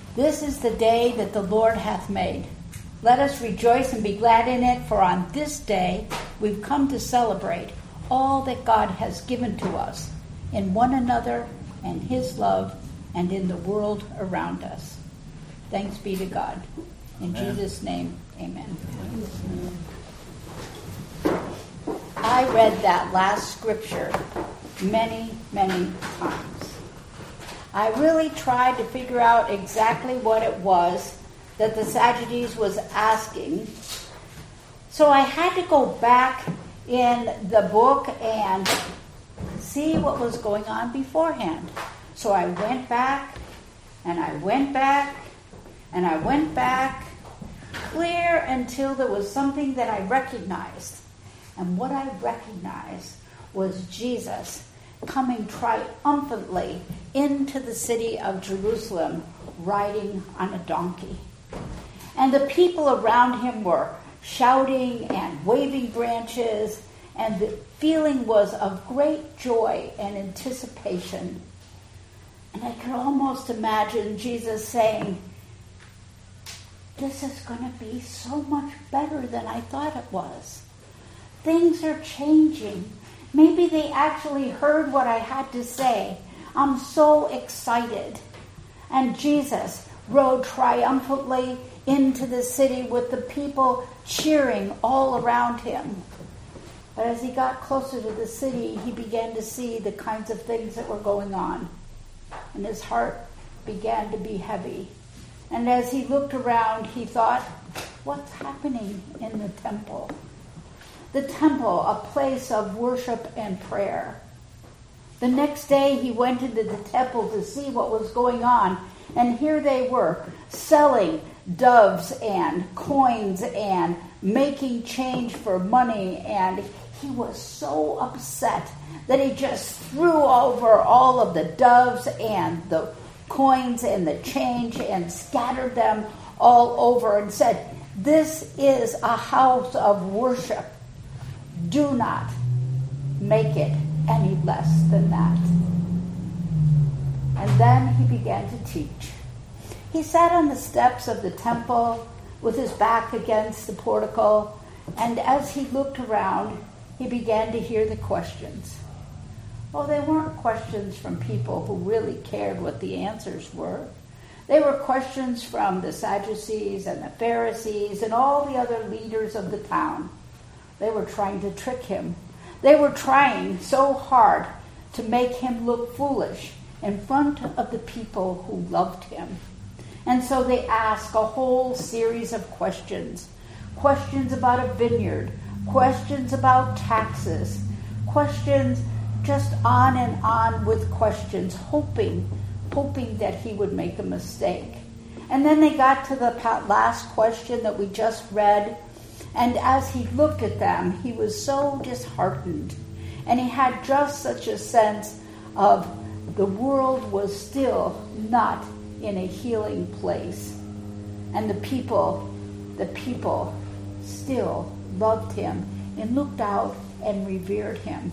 This is the day that the Lord hath made. Let us rejoice and be glad in it, for on this day we've come to celebrate all that God has given to us in one another and his love and in the world around us. Thanks be to God. In Jesus' name, amen. I read that last scripture many, many times. I really tried to figure out exactly what it was that the Sadducees was asking. So I had to go back in the book and see what was going on beforehand. So I went back, and I went back, and I went back, clear until there was something that I recognized. And what I recognized was Jesus coming triumphantly into the city of Jerusalem riding on a donkey. And the people around him were shouting and waving branches, and the feeling was of great joy and anticipation. And I could almost imagine Jesus saying, "This is going to be so much better than I thought it was. Things are changing. Maybe they actually heard what I had to say. I'm so excited." And Jesus rode triumphantly into the city with the people cheering all around him. But as he got closer to the city, he began to see the kinds of things that were going on. And his heart began to be heavy. And as he looked around, he thought, what's happening in the temple? The temple, a place of worship and prayer. The next day he went into the temple to see what was going on, and here they were, selling doves and coins and making change for money, and he was so upset that he just threw over all of the doves and the coins and the change and scattered them all over and said, "This is a house of worship. Do not make it any less than that." And then he began to teach. He sat on the steps of the temple with his back against the portico, and as he looked around, he began to hear the questions. Well, they weren't questions from people who really cared what the answers were. They were questions from the Sadducees and the Pharisees and all the other leaders of the town. They were trying to trick him. They were trying so hard to make him look foolish in front of the people who loved him. And so they asked a whole series of questions. Questions about a vineyard, questions about taxes, questions just on and on with questions, hoping that he would make a mistake. And then they got to the last question that we just read, and as he looked at them, he was so disheartened. And he had just such a sense of the world was still not in a healing place. And the people still loved him and looked out and revered him.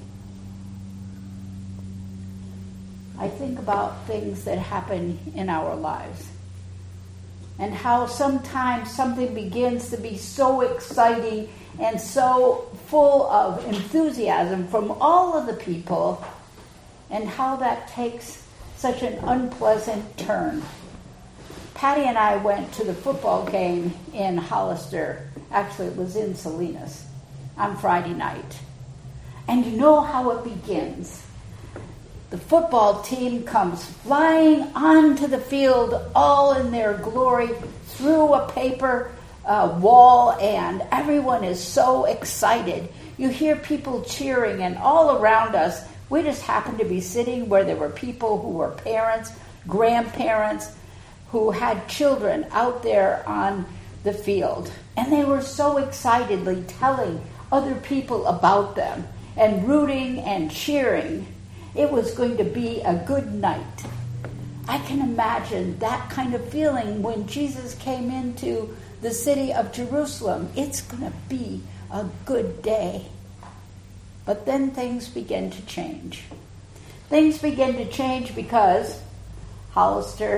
I think about things that happen in our lives and how sometimes something begins to be so exciting and so full of enthusiasm from all of the people, and how that takes such an unpleasant turn. Patty and I went to the football game in Hollister. Actually, it was in Salinas on Friday night. And you know how it begins. The football team comes flying onto the field all in their glory through a paper wall, and everyone is so excited. You hear people cheering, and all around us, we just happened to be sitting where there were people who were parents, grandparents, who had children out there on the field. And they were so excitedly telling other people about them and rooting and cheering. It was going to be a good night. I can imagine that kind of feeling when Jesus came into the city of Jerusalem. It's going to be a good day. But then things began to change. Things began to change because Hollister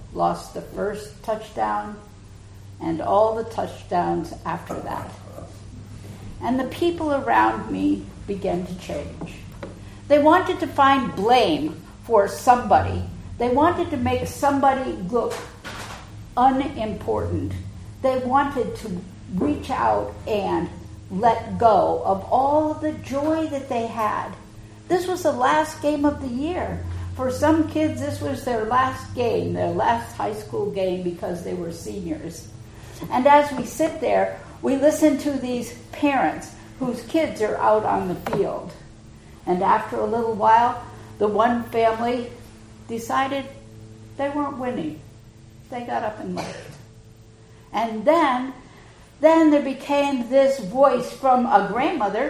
lost the first touchdown and all the touchdowns after that. And the people around me began to change. They wanted to find blame for somebody. They wanted to make somebody look unimportant. They wanted to reach out and let go of all the joy that they had. This was the last game of the year. For some kids, this was their last game, their last high school game because they were seniors. And as we sit there, we listen to these parents whose kids are out on the field. And after a little while, the one family decided they weren't winning. They got up and left. And then there became this voice from a grandmother,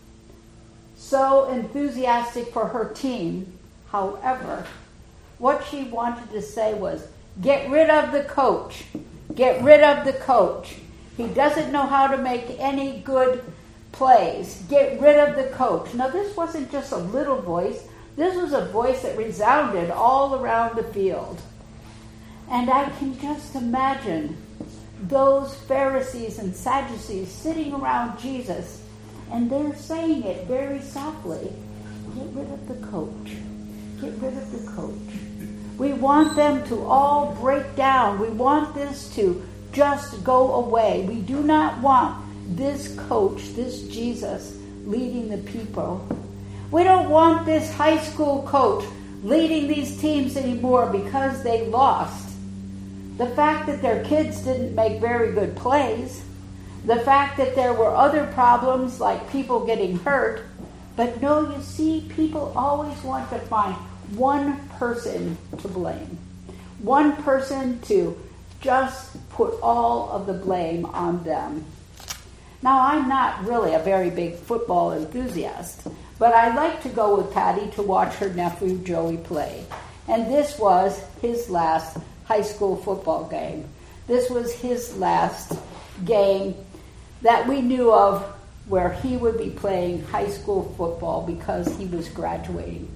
so enthusiastic for her team. However, what she wanted to say was, get rid of the coach. Get rid of the coach. He doesn't know how to make any good plays. Get rid of the coach. Now, this wasn't just a little voice. This was a voice that resounded all around the field. And I can just imagine those Pharisees and Sadducees sitting around Jesus, and they're saying it very softly. Get rid of the coach. Get rid of the coach. We want them to all break down. We want this to just go away. We do not want this coach, this Jesus, leading the people. We don't want this high school coach leading these teams anymore because they lost. The fact that their kids didn't make very good plays, the fact that there were other problems like people getting hurt, but no, you see, people always want to find one person to blame. One person to just put all of the blame on them. Now, I'm not really a very big football enthusiast, but I like to go with Patty to watch her nephew Joey play. And this was his last high school football game. This was his last game that we knew of where he would be playing high school football because he was graduating.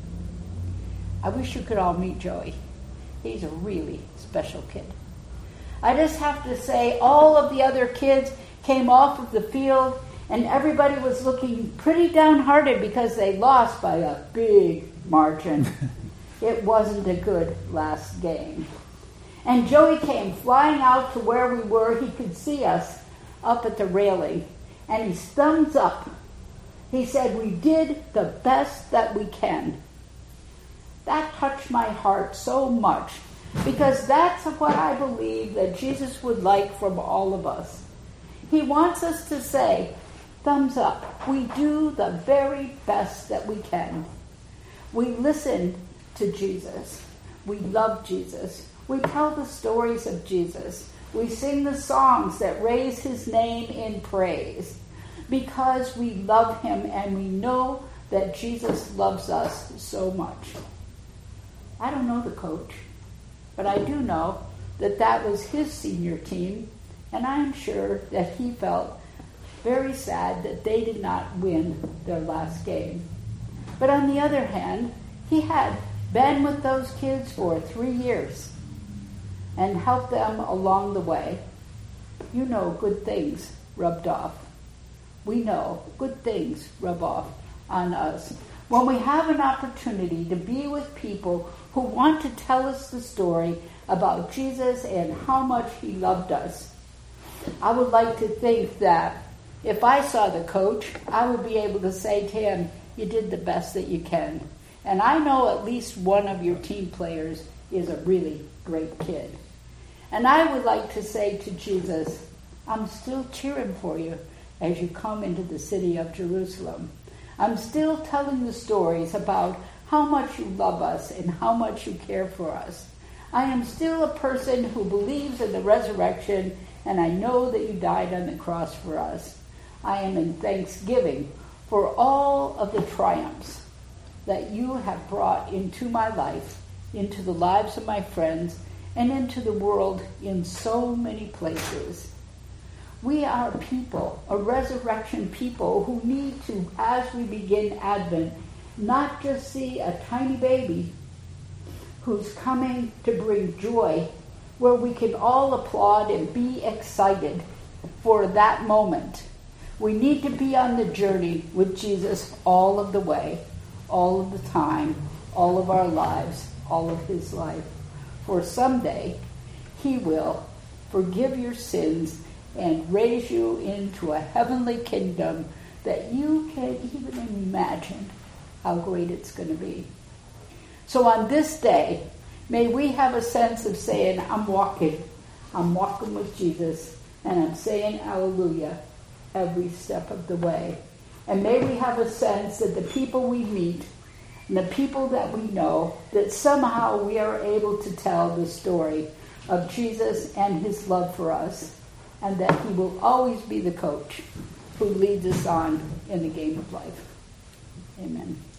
I wish you could all meet Joey. He's a really special kid. I just have to say, all of the other kids came off of the field and everybody was looking pretty downhearted because they lost by a big margin. It wasn't a good last game. And Joey came flying out to where we were. He could see us up at the railing. And his thumbs up. He said, we did the best that we can. That touched my heart so much because that's what I believe that Jesus would like from all of us. He wants us to say, thumbs up. We do the very best that we can. We listen to Jesus. We love Jesus. We tell the stories of Jesus. We sing the songs that raise his name in praise because we love him and we know that Jesus loves us so much. I don't know the coach, but I do know that that was his senior team, and I'm sure that he felt very sad that they did not win their last game. But on the other hand, he had been with those kids for 3 years and helped them along the way. You know, good things rubbed off. We know good things rub off on us when we have an opportunity to be with people who want to tell us the story about Jesus and how much he loved us. I would like to think that if I saw the coach, I would be able to say to him, you did the best that you can. And I know at least one of your team players is a really great kid. And I would like to say to Jesus, I'm still cheering for you as you come into the city of Jerusalem. I'm still telling the stories about how much you love us and how much you care for us. I am still a person who believes in the resurrection, and I know that you died on the cross for us. I am in thanksgiving for all of the triumphs that you have brought into my life, into the lives of my friends, and into the world in so many places. We are people, a resurrection people, who need to, as we begin Advent, not just see a tiny baby who's coming to bring joy where we can all applaud and be excited for that moment. We need to be on the journey with Jesus all of the way, all of the time, all of our lives, all of his life. For someday he will forgive your sins and raise you into a heavenly kingdom that you can't even imagine how great it's going to be. So on this day, may we have a sense of saying, I'm walking with Jesus, and I'm saying hallelujah every step of the way. And may we have a sense that the people we meet and the people that we know, that somehow we are able to tell the story of Jesus and his love for us, and that he will always be the coach who leads us on in the game of life. Amen.